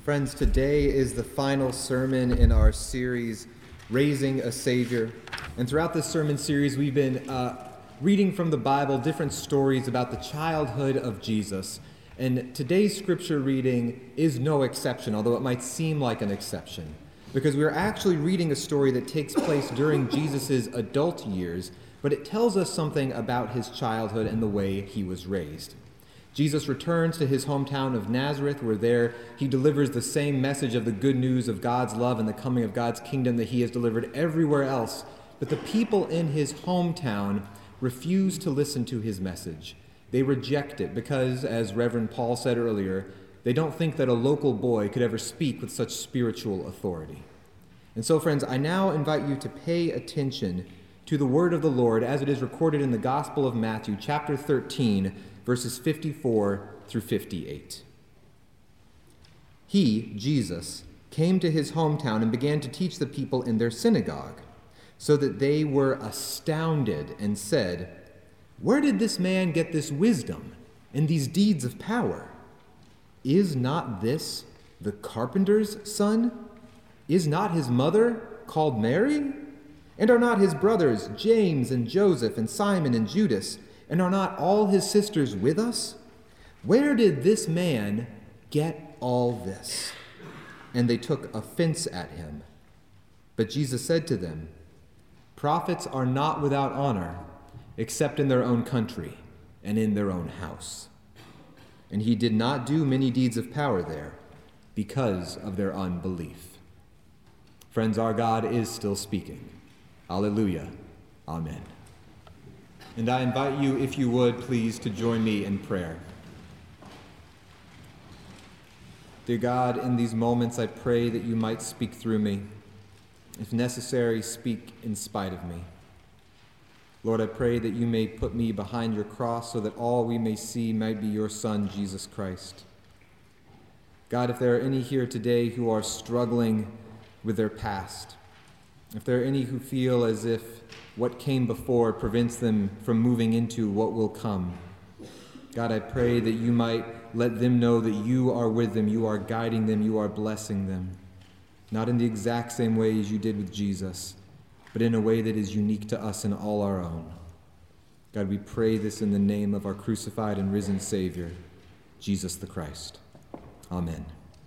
Friends, today is the final sermon in our series, Raising a Savior. And throughout this sermon series, we've been reading from the Bible different stories about the childhood of Jesus. And today's scripture reading is no exception, although it might seem like an exception, because we're actually reading a story that takes place during Jesus' adult years, but it tells us something about his childhood and the way he was raised. Jesus returns to his hometown of Nazareth, where there he delivers the same message of the good news of God's love and the coming of God's kingdom that he has delivered everywhere else. But the people in his hometown refuse to listen to his message. They reject it because, as Reverend Paul said earlier, they don't think that a local boy could ever speak with such spiritual authority. And so, friends, I now invite you to pay attention to the word of the Lord as it is recorded in the Gospel of Matthew, chapter 13, verses 54 through 58. He, Jesus, came to his hometown and began to teach the people in their synagogue, so that they were astounded and said, "Where did this man get this wisdom and these deeds of power? Is not this the carpenter's son? Is not his mother called Mary? And are not his brothers James and Joseph and Simon and Judas? And are not all his sisters with us? Where did this man get all this?" And they took offense at him. But Jesus said to them, "Prophets are not without honor, except in their own country and in their own house." And he did not do many deeds of power there because of their unbelief. Friends, our God is still speaking. Alleluia. Amen. And I invite you, if you would, please, to join me in prayer. Dear God, in these moments I pray that you might speak through me. If necessary, speak in spite of me. Lord, I pray that you may put me behind your cross so that all we may see might be your Son, Jesus Christ. God, if there are any here today who are struggling with their past, if there are any who feel as if what came before prevents them from moving into what will come, God, I pray that you might let them know that you are with them, you are guiding them, you are blessing them, not in the exact same way as you did with Jesus, but in a way that is unique to us and all our own. God, we pray this in the name of our crucified and risen Savior, Jesus the Christ. Amen.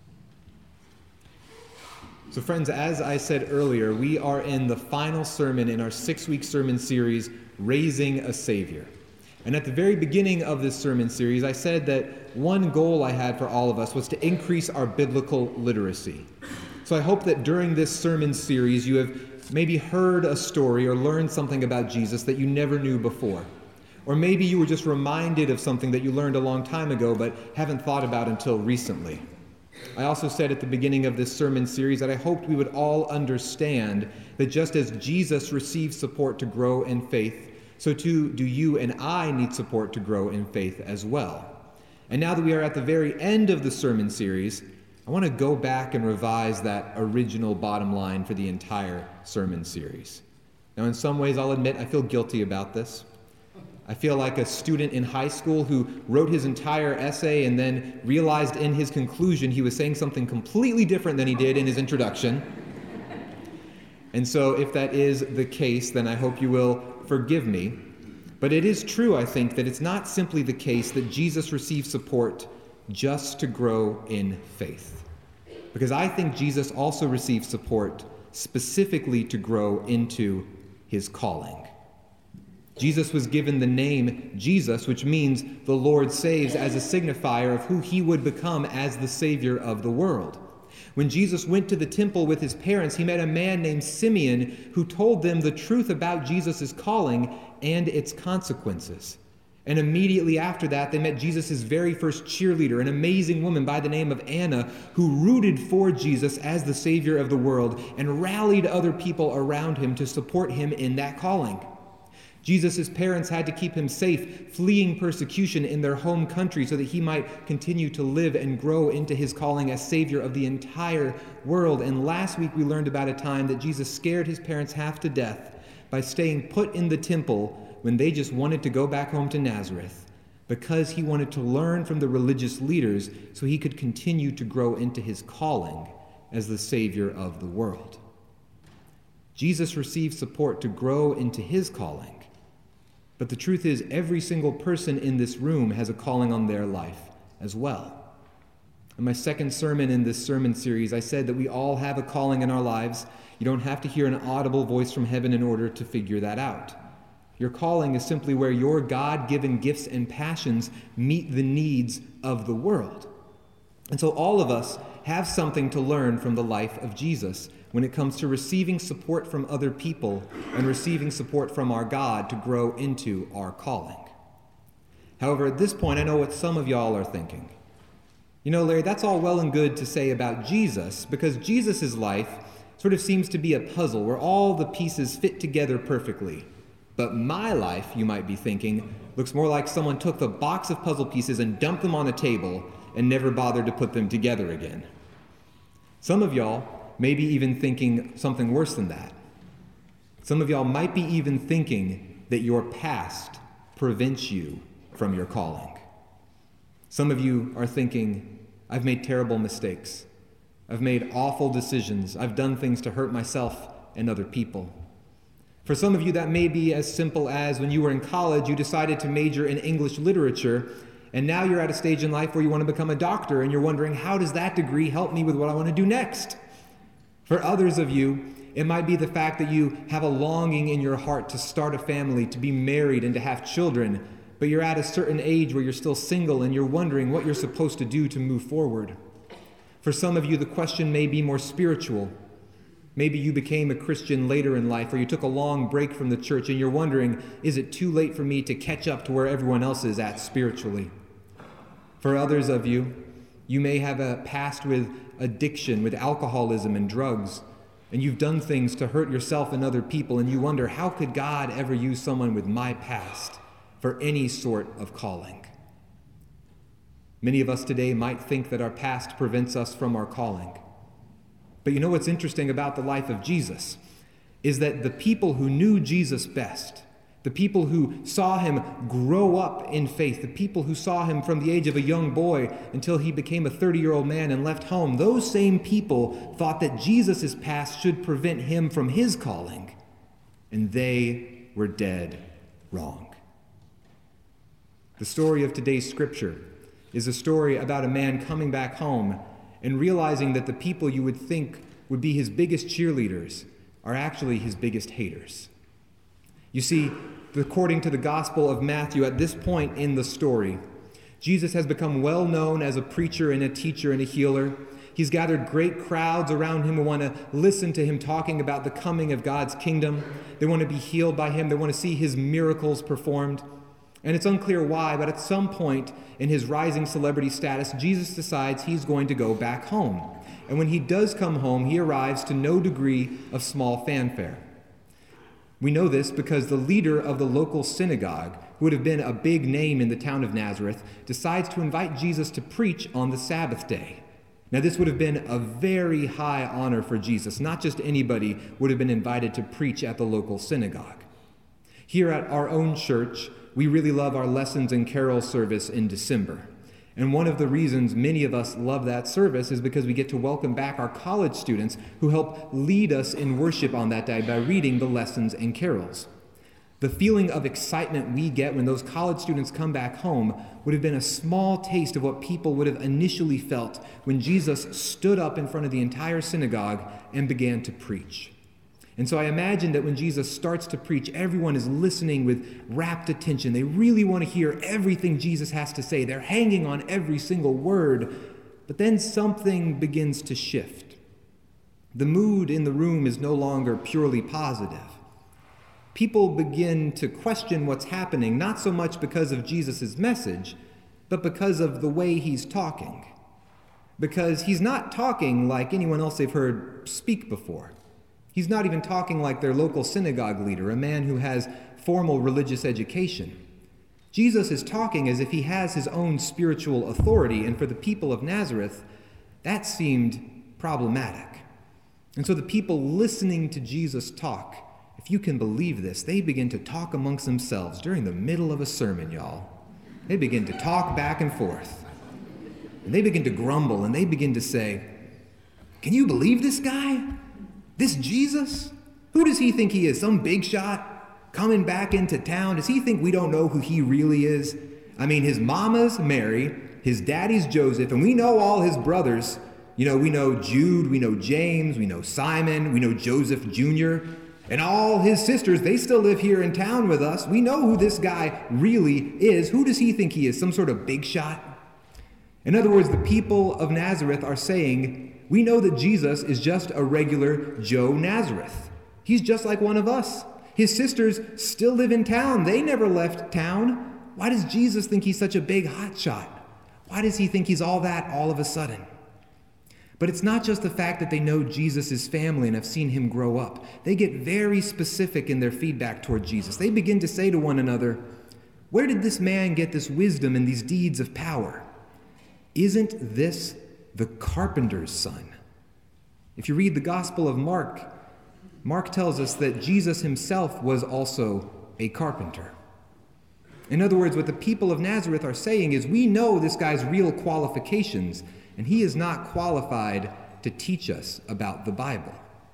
So friends, as I said earlier, we are in the final sermon in our 6-week sermon series, Raising a Savior. And at the very beginning of this sermon series, I said that one goal I had for all of us was to increase our biblical literacy. So I hope that during this sermon series, you have maybe heard a story or learned something about Jesus that you never knew before. Or maybe you were just reminded of something that you learned a long time ago but haven't thought about until recently. I also said at the beginning of this sermon series that I hoped we would all understand that just as Jesus received support to grow in faith, so too do you and I need support to grow in faith as well. And now that we are at the very end of the sermon series, I want to go back and revise that original bottom line for the entire sermon series. Now, in some ways, I'll admit I feel guilty about this. I feel like a student in high school who wrote his entire essay and then realized in his conclusion he was saying something completely different than he did in his introduction. And so if that is the case, then I hope you will forgive me. But it is true, I think, that it's not simply the case that Jesus received support just to grow in faith. Because I think Jesus also received support specifically to grow into his calling. Jesus was given the name Jesus, which means the Lord saves, as a signifier of who he would become as the Savior of the world. When Jesus went to the temple with his parents, he met a man named Simeon who told them the truth about Jesus' calling and its consequences. And immediately after that, they met Jesus' very first cheerleader, an amazing woman by the name of Anna, who rooted for Jesus as the Savior of the world and rallied other people around him to support him in that calling. Jesus' parents had to keep him safe, fleeing persecution in their home country so that he might continue to live and grow into his calling as Savior of the entire world. And last week we learned about a time that Jesus scared his parents half to death by staying put in the temple when they just wanted to go back home to Nazareth, because he wanted to learn from the religious leaders so he could continue to grow into his calling as the Savior of the world. Jesus received support to grow into his calling, but the truth is every single person in this room has a calling on their life as well. In my second sermon in this sermon series, I said that we all have a calling in our lives. You don't have to hear an audible voice from heaven in order to figure that out. Your calling is simply where your God-given gifts and passions meet the needs of the world. And so all of us have something to learn from the life of Jesus when it comes to receiving support from other people and receiving support from our God to grow into our calling. However, at this point, I know what some of y'all are thinking. You know, Larry, that's all well and good to say about Jesus, because Jesus' life sort of seems to be a puzzle where all the pieces fit together perfectly. But my life, you might be thinking, looks more like someone took the box of puzzle pieces and dumped them on a table and never bothered to put them together again. Some of y'all may be even thinking something worse than that. Some of y'all might be even thinking that your past prevents you from your calling. Some of you are thinking, I've made terrible mistakes. I've made awful decisions. I've done things to hurt myself and other people. For some of you, that may be as simple as when you were in college, you decided to major in English literature, and now you're at a stage in life where you want to become a doctor, and you're wondering, how does that degree help me with what I want to do next? For others of you, it might be the fact that you have a longing in your heart to start a family, to be married, and to have children, but you're at a certain age where you're still single, and you're wondering what you're supposed to do to move forward. For some of you, the question may be more spiritual. Maybe you became a Christian later in life, or you took a long break from the church and you're wondering, is it too late for me to catch up to where everyone else is at spiritually? For others of you, you may have a past with addiction, with alcoholism and drugs, and you've done things to hurt yourself and other people, and you wonder, how could God ever use someone with my past for any sort of calling? Many of us today might think that our past prevents us from our calling. But you know what's interesting about the life of Jesus is that the people who knew Jesus best, the people who saw him grow up in faith, the people who saw him from the age of a young boy until he became a 30-year-old man and left home, those same people thought that Jesus' past should prevent him from his calling, and they were dead wrong. The story of today's scripture is a story about a man coming back home and realizing that the people you would think would be his biggest cheerleaders are actually his biggest haters. You see, according to the Gospel of Matthew, at this point in the story, Jesus has become well known as a preacher and a teacher and a healer. He's gathered great crowds around him who want to listen to him talking about the coming of God's kingdom. They want to be healed by him. They want to see his miracles performed. And it's unclear why, but at some point in his rising celebrity status, Jesus decides he's going to go back home. And when he does come home, he arrives to no degree of small fanfare. We know this because the leader of the local synagogue, who would have been a big name in the town of Nazareth, decides to invite Jesus to preach on the Sabbath day. Now, this would have been a very high honor for Jesus. Not just anybody would have been invited to preach at the local synagogue. Here at our own church, we really love our lessons and carol service in December. And one of the reasons many of us love that service is because we get to welcome back our college students who help lead us in worship on that day by reading the lessons and carols. The feeling of excitement we get when those college students come back home would have been a small taste of what people would have initially felt when Jesus stood up in front of the entire synagogue and began to preach. And so I imagine that when Jesus starts to preach, everyone is listening with rapt attention. They really want to hear everything Jesus has to say. They're hanging on every single word. But then something begins to shift. The mood in the room is no longer purely positive. People begin to question what's happening, not so much because of Jesus' message, but because of the way he's talking. Because he's not talking like anyone else they've heard speak before. He's not even talking like their local synagogue leader, a man who has formal religious education. Jesus is talking as if he has his own spiritual authority, and for the people of Nazareth, that seemed problematic. And so the people listening to Jesus talk, if you can believe this, they begin to talk amongst themselves during the middle of a sermon, y'all. They begin to talk back and forth. And they begin to grumble, and they begin to say, "Can you believe this guy? This Jesus? Who does he think he is? Some big shot coming back into town? Does he think we don't know who he really is? I mean, his mama's Mary, his daddy's Joseph, and we know all his brothers. We know Jude, we know James, we know Simon, we know Joseph Jr., and all his sisters, they still live here in town with us. We know who this guy really is. Who does he think he is? Some sort of big shot?" In other words, the people of Nazareth are saying, we know that Jesus is just a regular Joe Nazareth. He's just like one of us. His sisters still live in town. They never left town. Why does Jesus think he's such a big hotshot? Why does he think he's all that all of a sudden? But it's not just the fact that they know Jesus' family and have seen him grow up. They get very specific in their feedback toward Jesus. They begin to say to one another, "Where did this man get this wisdom and these deeds of power? Isn't this the carpenter's son?" If you read the Gospel of Mark, Mark tells us that Jesus himself was also a carpenter. In other words, what the people of Nazareth are saying is, we know this guy's real qualifications, and he is not qualified to teach us about the Bible.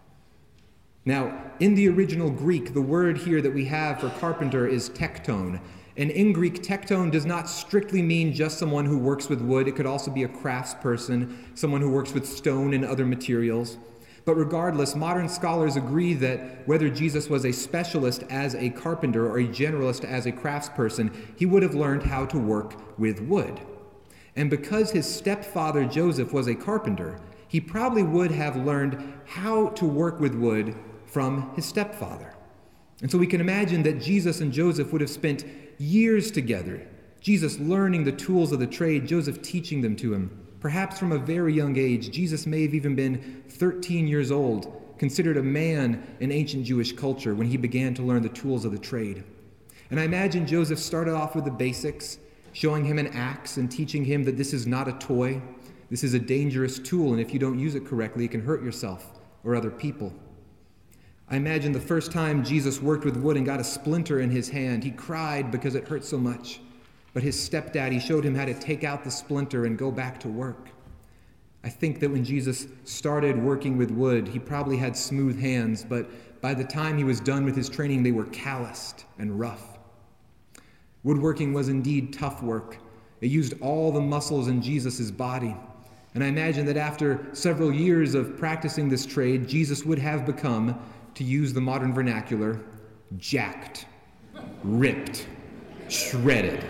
Now, in the original Greek, the word here that we have for carpenter is tekton. And in Greek, tekton does not strictly mean just someone who works with wood. It could also be a craftsperson, someone who works with stone and other materials. But regardless, modern scholars agree that whether Jesus was a specialist as a carpenter or a generalist as a craftsperson, he would have learned how to work with wood. And because his stepfather Joseph was a carpenter, he probably would have learned how to work with wood from his stepfather. And so we can imagine that Jesus and Joseph would have spent years together, Jesus learning the tools of the trade, Joseph teaching them to him. Perhaps from a very young age, Jesus may have even been 13 years old, considered a man in ancient Jewish culture when he began to learn the tools of the trade. And I imagine Joseph started off with the basics, showing him an axe and teaching him that this is not a toy. This is a dangerous tool, and if you don't use it correctly, it can hurt yourself or other people. I imagine the first time Jesus worked with wood and got a splinter in his hand, he cried because it hurt so much. But his stepdaddy showed him how to take out the splinter and go back to work. I think that when Jesus started working with wood, he probably had smooth hands, but by the time he was done with his training, they were calloused and rough. Woodworking was indeed tough work. It used all the muscles in Jesus' body. And I imagine that after several years of practicing this trade, Jesus would have become, to use the modern vernacular, jacked, ripped, shredded.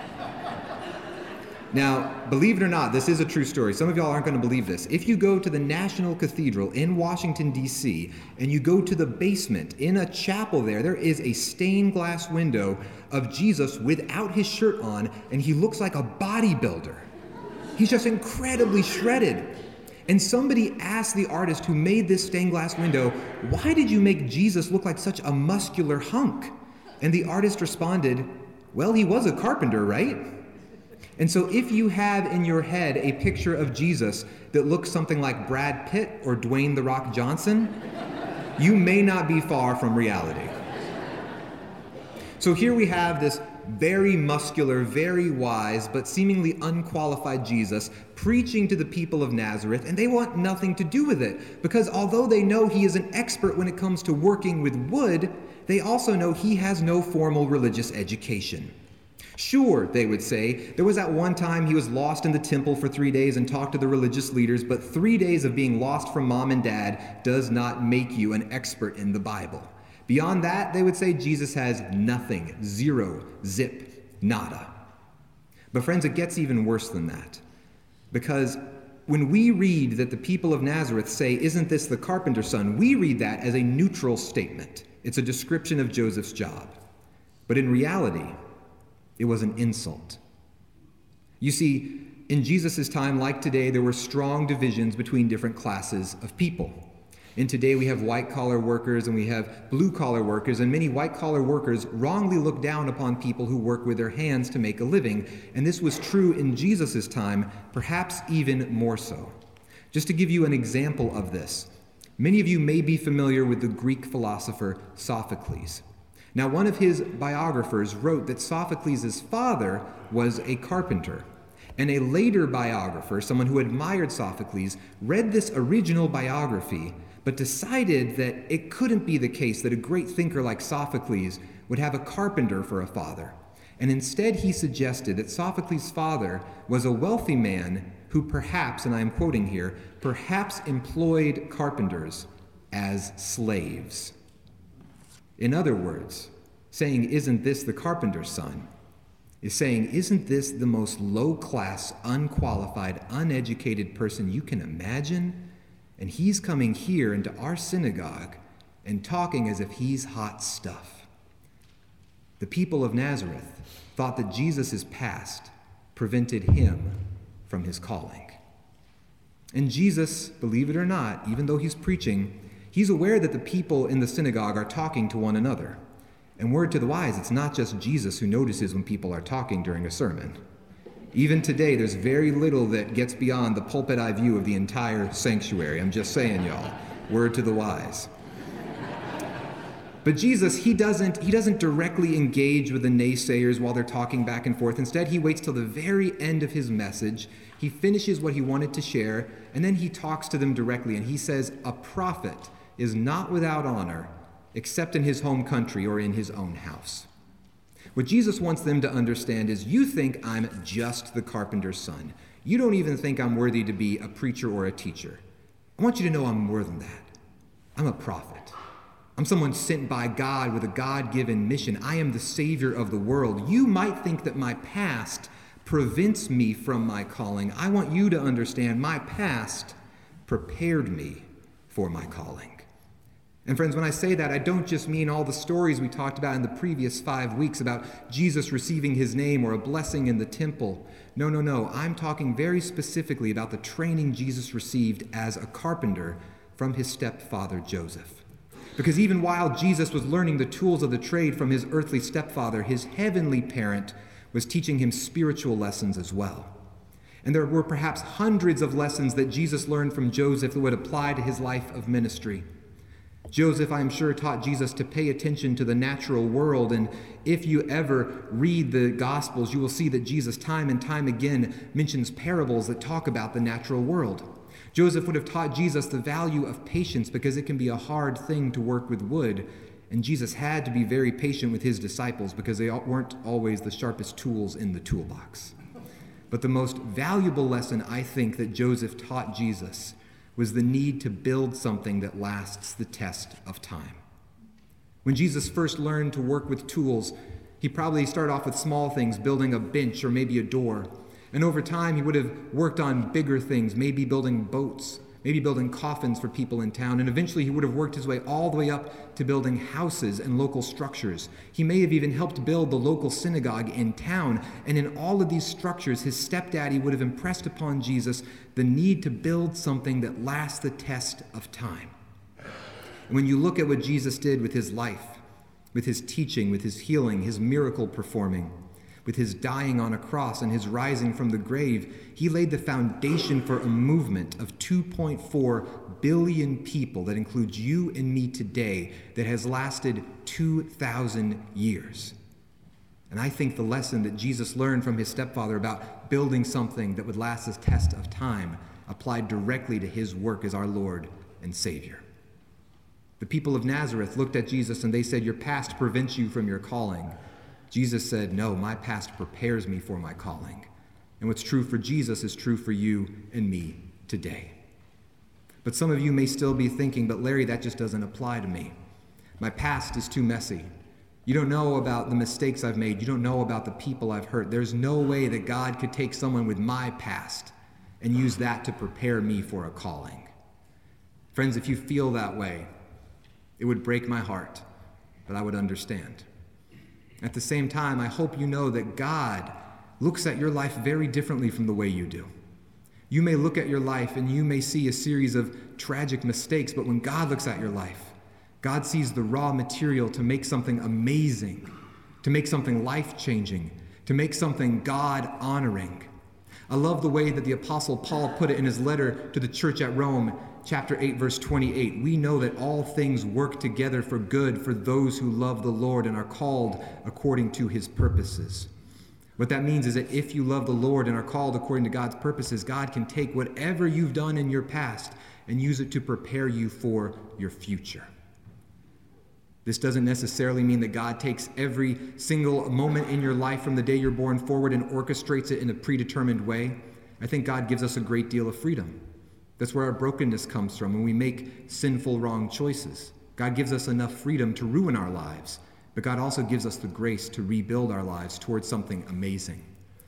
Now, believe it or not, this is a true story. Some of y'all aren't going to believe this. If you go to the National Cathedral in Washington, D.C., and you go to the basement, in a chapel there is a stained glass window of Jesus without his shirt on, and he looks like a bodybuilder. He's just incredibly shredded. And somebody asked the artist who made this stained glass window, "Why did you make Jesus look like such a muscular hunk?" And the artist responded, "Well, he was a carpenter, right?" And so if you have in your head a picture of Jesus that looks something like Brad Pitt or Dwayne "The Rock" Johnson, you may not be far from reality. So here we have this very muscular, very wise, but seemingly unqualified Jesus preaching to the people of Nazareth, and they want nothing to do with it, because although they know he is an expert when it comes to working with wood, they also know he has no formal religious education. Sure, they would say, there was that one time he was lost in the temple for 3 days and talked to the religious leaders, but 3 days of being lost from mom and dad does not make you an expert in the Bible. Beyond that, they would say Jesus has nothing, zero, zip, nada. But friends, it gets even worse than that. Because when we read that the people of Nazareth say, "Isn't this the carpenter's son?" we read that as a neutral statement. It's a description of Joseph's job. But in reality, it was an insult. You see, in Jesus' time, like today, there were strong divisions between different classes of people. And today we have white-collar workers and we have blue-collar workers, and many white-collar workers wrongly look down upon people who work with their hands to make a living. And this was true in Jesus' time, perhaps even more so. Just to give you an example of this, many of you may be familiar with the Greek philosopher Sophocles. Now, one of his biographers wrote that Sophocles' father was a carpenter, and a later biographer, someone who admired Sophocles, read this original biography, but decided that it couldn't be the case that a great thinker like Sophocles would have a carpenter for a father. And instead he suggested that Sophocles' father was a wealthy man who perhaps, and I am quoting here, perhaps employed carpenters as slaves. In other words, saying, "Isn't this the carpenter's son?" is saying, "Isn't this the most low-class, unqualified, uneducated person you can imagine? And he's coming here into our synagogue and talking as if he's hot stuff." The people of Nazareth thought that Jesus' past prevented him from his calling. And Jesus, believe it or not, even though he's preaching, he's aware that the people in the synagogue are talking to one another. And word to the wise, it's not just Jesus who notices when people are talking during a sermon. Even today, there's very little that gets beyond the pulpit eye view of the entire sanctuary. I'm just saying, y'all. Word to the wise. But Jesus, he doesn't directly engage with the naysayers while they're talking back and forth. Instead, he waits till the very end of his message. He finishes what he wanted to share, and then he talks to them directly, and he says, "A prophet is not without honor, except in his home country or in his own house." What Jesus wants them to understand is, you think I'm just the carpenter's son. You don't even think I'm worthy to be a preacher or a teacher. I want you to know I'm more than that. I'm a prophet. I'm someone sent by God with a God-given mission. I am the Savior of the world. You might think that my past prevents me from my calling. I want you to understand my past prepared me for my calling. And friends, when I say that, I don't just mean all the stories we talked about in the previous 5 weeks about Jesus receiving his name or a blessing in the temple. No. I'm talking very specifically about the training Jesus received as a carpenter from his stepfather, Joseph. Because even while Jesus was learning the tools of the trade from his earthly stepfather, his heavenly parent was teaching him spiritual lessons as well. And there were perhaps hundreds of lessons that Jesus learned from Joseph that would apply to his life of ministry. Joseph, I am sure, taught Jesus to pay attention to the natural world, and if you ever read the Gospels, you will see that Jesus time and time again mentions parables that talk about the natural world. Joseph would have taught Jesus the value of patience because it can be a hard thing to work with wood, and Jesus had to be very patient with his disciples because they weren't always the sharpest tools in the toolbox. But the most valuable lesson, I think, that Joseph taught Jesus was the need to build something that lasts the test of time. When Jesus first learned to work with tools, he probably started off with small things, building a bench or maybe a door. And over time, he would have worked on bigger things, maybe building boats, maybe building coffins for people in town. And eventually, he would have worked his way all the way up to building houses and local structures. He may have even helped build the local synagogue in town. And in all of these structures, his stepdaddy would have impressed upon Jesus the need to build something that lasts the test of time. And when you look at what Jesus did with his life, with his teaching, with his healing, his miracle performing, with his dying on a cross and his rising from the grave, he laid the foundation for a movement of 2.4 billion people that includes you and me today that has lasted 2,000 years. And I think the lesson that Jesus learned from his stepfather about building something that would last the test of time applied directly to his work as our Lord and Savior. The people of Nazareth looked at Jesus and they said, "Your past prevents you from your calling." Jesus said, "No, my past prepares me for my calling." And what's true for Jesus is true for you and me today. But some of you may still be thinking, "But Larry, that just doesn't apply to me. My past is too messy. You don't know about the mistakes I've made. You don't know about the people I've hurt. There's no way that God could take someone with my past and use that to prepare me for a calling." Friends, if you feel that way, it would break my heart, but I would understand. At the same time, I hope you know that God looks at your life very differently from the way you do. You may look at your life and you may see a series of tragic mistakes, but when God looks at your life, God sees the raw material to make something amazing, to make something life-changing, to make something God-honoring. I love the way that the Apostle Paul put it in his letter to the church at Rome, chapter 8, verse 28. We know that all things work together for good for those who love the Lord and are called according to his purposes. What that means is that if you love the Lord and are called according to God's purposes, God can take whatever you've done in your past and use it to prepare you for your future. This doesn't necessarily mean that God takes every single moment in your life from the day you're born forward and orchestrates it in a predetermined way. I think God gives us a great deal of freedom. That's where our brokenness comes from when we make sinful, wrong choices. God gives us enough freedom to ruin our lives, but God also gives us the grace to rebuild our lives towards something amazing.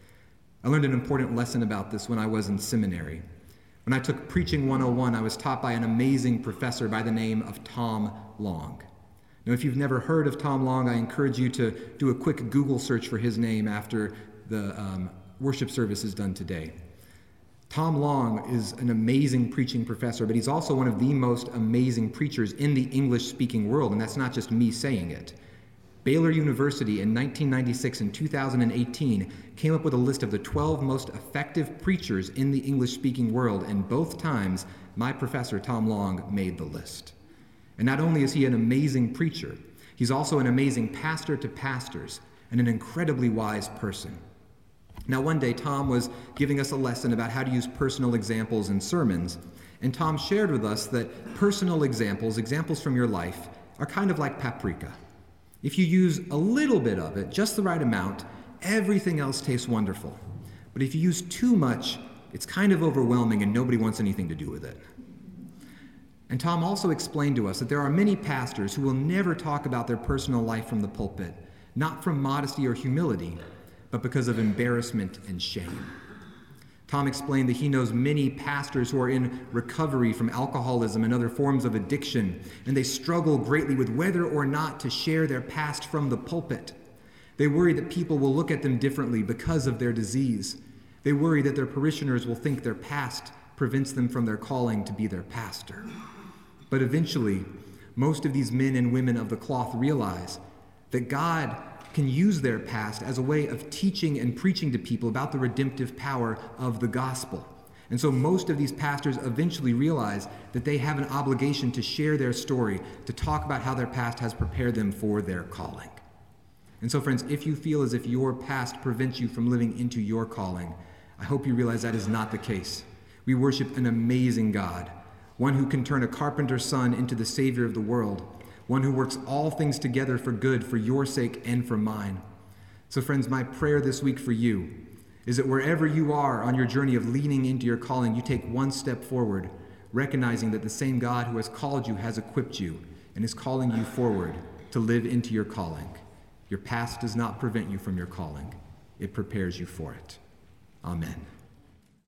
I learned an important lesson about this when I was in seminary. When I took Preaching 101, I was taught by an amazing professor by the name of Tom Long. Now, if you've never heard of Tom Long, I encourage you to do a quick Google search for his name after the worship service is done today. Tom Long is an amazing preaching professor, but he's also one of the most amazing preachers in the English-speaking world, and that's not just me saying it. Baylor University in 1996 and 2018 came up with a list of the 12 most effective preachers in the English-speaking world, and both times my professor, Tom Long, made the list. And not only is he an amazing preacher, he's also an amazing pastor to pastors and an incredibly wise person. Now, one day, Tom was giving us a lesson about how to use personal examples in sermons, and Tom shared with us that personal examples from your life, are kind of like paprika. If you use a little bit of it, just the right amount, everything else tastes wonderful. But if you use too much, it's kind of overwhelming and nobody wants anything to do with it. And Tom also explained to us that there are many pastors who will never talk about their personal life from the pulpit, not from modesty or humility, but because of embarrassment and shame. Tom explained that he knows many pastors who are in recovery from alcoholism and other forms of addiction, and they struggle greatly with whether or not to share their past from the pulpit. They worry that people will look at them differently because of their disease. They worry that their parishioners will think their past prevents them from their calling to be their pastor. But eventually, most of these men and women of the cloth realize that God can use their past as a way of teaching and preaching to people about the redemptive power of the gospel. And so most of these pastors eventually realize that they have an obligation to share their story, to talk about how their past has prepared them for their calling. And so, friends, if you feel as if your past prevents you from living into your calling, I hope you realize that is not the case. We worship an amazing God, one who can turn a carpenter's son into the Savior of the world, one who works all things together for good for your sake and for mine. So friends, my prayer this week for you is that wherever you are on your journey of leaning into your calling, you take one step forward, recognizing that the same God who has called you has equipped you and is calling you forward to live into your calling. Your past does not prevent you from your calling. It prepares you for it. Amen.